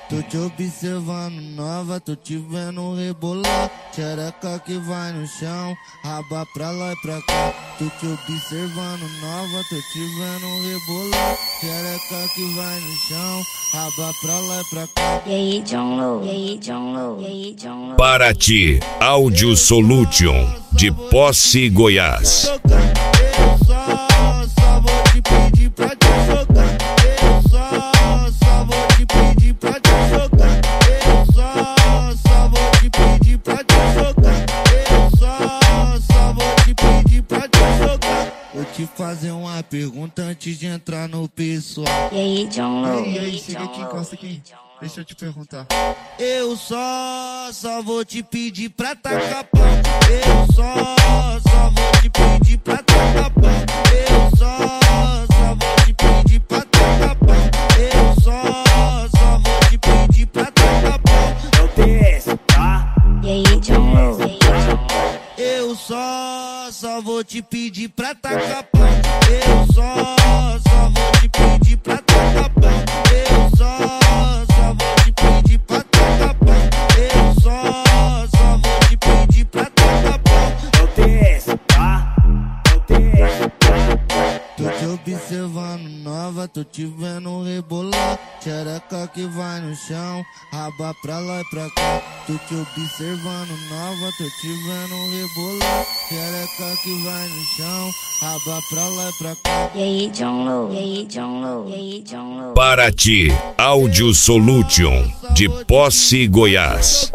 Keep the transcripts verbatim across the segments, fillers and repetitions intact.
Tô te observando nova, tô te vendo rebolar. Xereca que vai no chão, raba pra lá e pra cá. Tô te observando nova, tô te vendo rebolar. Xereca que vai no chão, raba pra lá e pra cá. E aí, John Low, e aí, John Low, e aí, John Low. Paraty Audio Solution de Posse, Goiás. Eu só, só vou te pedir pra te jogar. Eu só, só vou te pedir pra te jogar. Eu só, só vou te pedir pra te jogar. Eu só, só vou te pedir pra te jogar. Vou te fazer uma pergunta antes de entrar no pessoal. E aí, John Low, E e aí, aí, chega John aqui, Low, encosta e aí, aqui. John Low. Deixa eu te perguntar. Eu só, só vou te pedir pra tacar pau. Eu só, só vou te pedir pra tacar pau. Eu só, só vou te pedir pra tacar pau. Eu só, só vou te pedir pra tacar pau. É o T S, tá? E aí, John Low, e aí, John Low. Eu só, só vou te pedir pra tacar pau. Eu só, só vou te pedir pra tacar pau. Eu só, só vou te pedir pra tacar pau. Eu só, só vou te pedir pra tacar pau. É o T S, tá? É o T S, tá? Tô te observando nova, tô te vendo rebolar. Xereca que vai no chão, raba pra lá e pra cá. Tô te observando nova, tô te vendo rebolar. Xereca que vai no chão, raba pra lá e pra cá. E aí, John Low, e aí, John Low, e aí, John Low. Paraty Audio Solution de Posse, Goiás.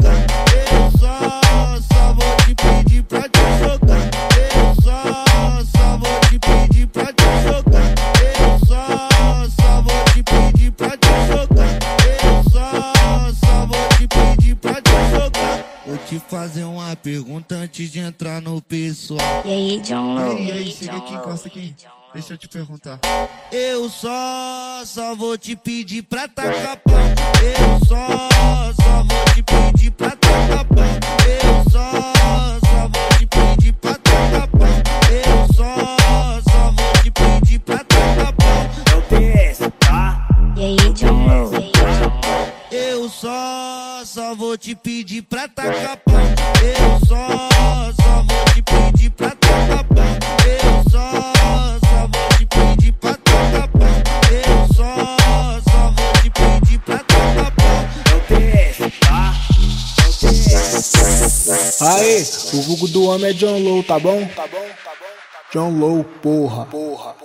Eu só, só vou te pedir pra te jogar. Eu só, só vou te pedir pra te jogar. Eu só, só vou te pedir pra te jogar. Eu só, só vou te pedir pra te jogar. Vou te fazer uma pergunta antes de entrar no pessoal. E aí, John Low, E e aí, aí, chega John aqui, Low, encosta e aí, aqui. John Low. Deixa eu te perguntar. Eu só, só vou te pedir pra tacar pau. Eu só, só vou te pedir pra tacar pau. Eu só, só vou te pedir pra tacar pau. Eu só, só vou te pedir pra tacar pau. É o T S, tá? E aí, John Low, e aí, John Low. Eu só, só vou te pedir pra tacar pau. Eu só, só vou te pedir pra tacar pau. Eu só, só vou te pedir pra tacar pau. Eu só, só vou te pedir pra tacar pau. É o T S, tá? É o T S. Aê, o vulgo do homem é John Low, tá bom? Tá bom, tá bom, tá bom. John Low, porra. Porra.